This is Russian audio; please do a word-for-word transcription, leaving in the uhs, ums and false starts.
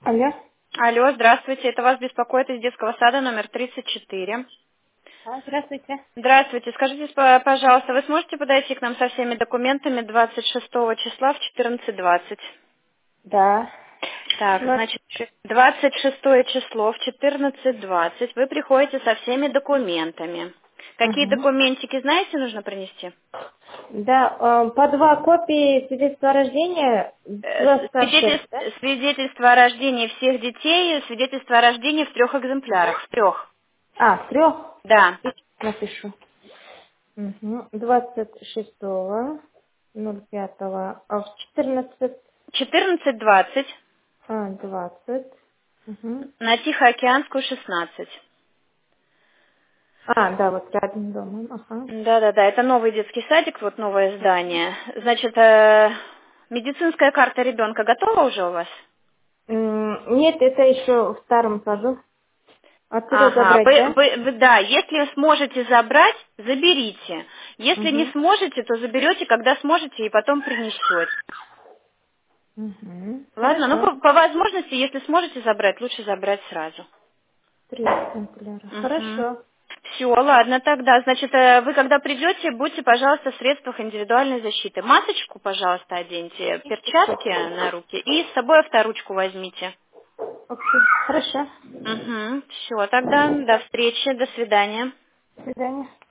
Алло. Алло, здравствуйте. Это вас беспокоит из детского сада номер тридцать четыре. А, здравствуйте. Здравствуйте. Скажите, п- пожалуйста, вы сможете подойти к нам со всеми документами двадцать шестого числа в четырнадцать двадцать? Да. Так, двадцать значит, шесть. двадцать шестое число в четырнадцать двадцать вы приходите со всеми документами. Какие Угу. документики, знаете, нужно принести? Да, э, по два копии свидетельства о рождении, Э, два старших, да? Свидетельств- свидетельство о рождении всех детей, свидетельство о рождении в трех экземплярах. В трех. А, в трех? Да. Напишу. Угу. двадцать шестого, ноль пятого, а в четырнадцать, четырнадцать двадцать а, двадцать. Угу. на Тихоокеанскую шестнадцать. А, да, вот рядом дома. Ага. Да-да-да, это новый детский садик, вот новое здание. Значит, э, медицинская карта ребенка готова уже у вас? М, Нет, это еще в старом саду. Отсюда Ага, забрать, вы, да? вы- вы- да, если сможете забрать, заберите. Если не Угу. сможете, то заберете, когда сможете, и потом принесете. Угу. Ладно, ну Хорошо. по, по возможности, если сможете забрать, лучше забрать сразу. Три экземпляра. Угу. Хорошо. Все, ладно тогда. Значит, э, вы когда придете, будьте, пожалуйста, в средствах индивидуальной защиты. Масочку, пожалуйста, оденьте, перчатки на руки и с собой авторучку возьмите. Окей. Хорошо. Угу. Все, тогда до встречи, до свидания. До свидания.